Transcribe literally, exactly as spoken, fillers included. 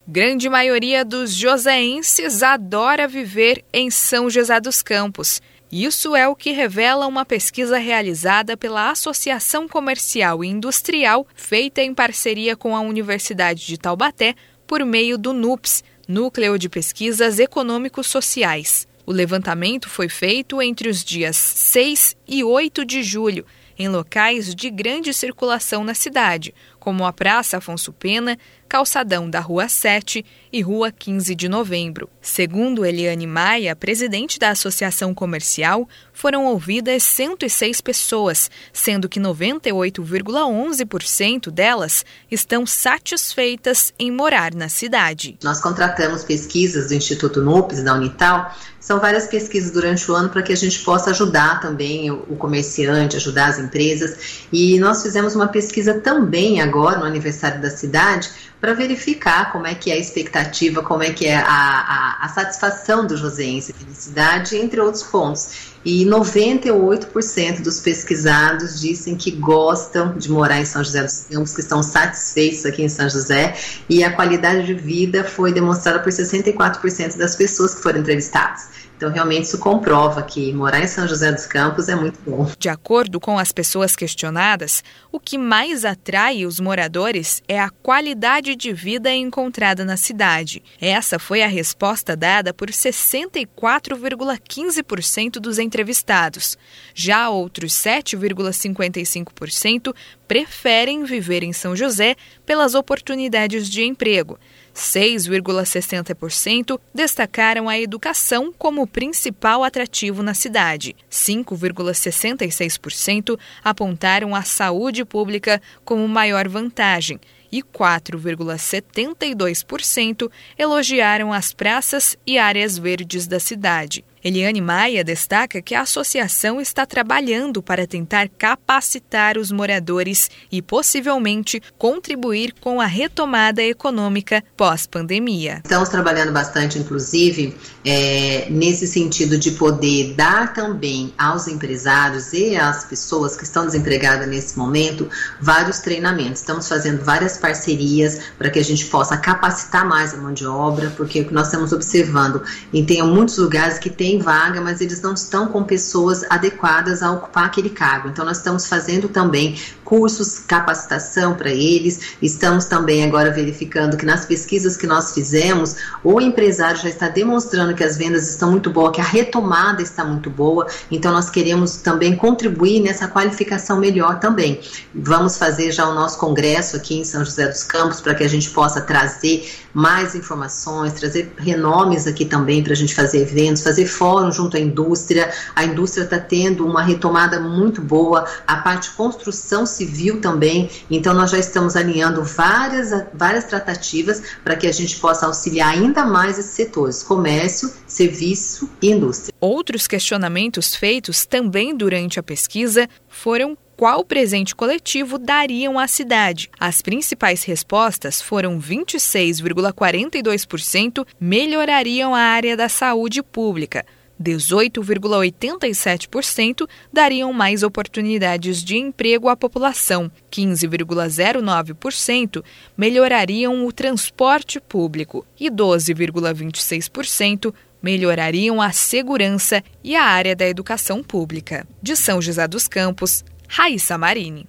Grande maioria dos joseenses adora viver em São José dos Campos. Isso é o que revela uma pesquisa realizada pela Associação Comercial e Industrial, feita em parceria com a Universidade de Taubaté, por meio do NUPS, Núcleo de Pesquisas Econômicos Sociais. O levantamento foi feito entre os dias seis e oito de julho, em locais de grande circulação na cidade, como a Praça Afonso Pena, Calçadão da Rua sete e Rua quinze de novembro. Segundo Eliane Maia, presidente da Associação Comercial, foram ouvidas cento e seis pessoas, sendo que noventa e oito vírgula onze por cento delas estão satisfeitas em morar na cidade. Nós contratamos pesquisas do Instituto NUPS, da Unital. São várias pesquisas durante o ano para que a gente possa ajudar também o comerciante, ajudar as empresas. E nós fizemos uma pesquisa também agora, no aniversário da cidade, para verificar como é que é a expectativa, como é que é a, a, a satisfação do joseense, felicidade, entre outros pontos. E noventa e oito por cento dos pesquisados dizem que gostam de morar em São José dos Campos, que estão satisfeitos aqui em São José, e a qualidade de vida foi demonstrada por sessenta e quatro por cento das pessoas que foram entrevistadas. Então, realmente, isso comprova que morar em São José dos Campos é muito bom. De acordo com as pessoas questionadas, o que mais atrai os moradores é a qualidade de vida encontrada na cidade. Essa foi a resposta dada por sessenta e quatro vírgula quinze por cento dos entrevistados. Já outros sete vírgula cinquenta e cinco por cento preferem viver em São José pelas oportunidades de emprego. seis vírgula sessenta por cento destacaram a educação como principal atrativo na cidade. cinco vírgula sessenta e seis por cento apontaram a saúde pública como maior vantagem e quatro vírgula setenta e dois por cento elogiaram as praças e áreas verdes da cidade. Eliane Maia destaca que a associação está trabalhando para tentar capacitar os moradores e, possivelmente, contribuir com a retomada econômica pós-pandemia. Estamos trabalhando bastante, inclusive, é, nesse sentido de poder dar também aos empresários e às pessoas que estão desempregadas nesse momento vários treinamentos. Estamos fazendo várias parcerias para que a gente possa capacitar mais a mão de obra, porque o que nós estamos observando, e tem muitos lugares que tem vaga, mas eles não estão com pessoas adequadas a ocupar aquele cargo. Então, nós estamos fazendo também cursos, capacitação para eles. Estamos também agora verificando que nas pesquisas que nós fizemos, o empresário já está demonstrando que as vendas estão muito boas, que a retomada está muito boa. Então, nós queremos também contribuir nessa qualificação melhor também. Vamos fazer já o nosso congresso aqui em São José dos Campos para que a gente possa trazer mais informações, trazer renomes aqui também para a gente fazer eventos, fazer fórum junto à indústria. A indústria está tendo uma retomada muito boa, a parte de construção civil também. Então, nós já estamos alinhando várias, várias tratativas para que a gente possa auxiliar ainda mais esses setores, comércio, serviço e indústria. Outros questionamentos feitos também durante a pesquisa foram: qual presente coletivo dariam à cidade? As principais respostas foram vinte e seis vírgula quarenta e dois por cento melhorariam a área da saúde pública, dezoito vírgula oitenta e sete por cento dariam mais oportunidades de emprego à população, quinze vírgula zero nove por cento melhorariam o transporte público e doze vírgula vinte e seis por cento melhorariam a segurança e a área da educação pública. De São José dos Campos, Raíssa Marini.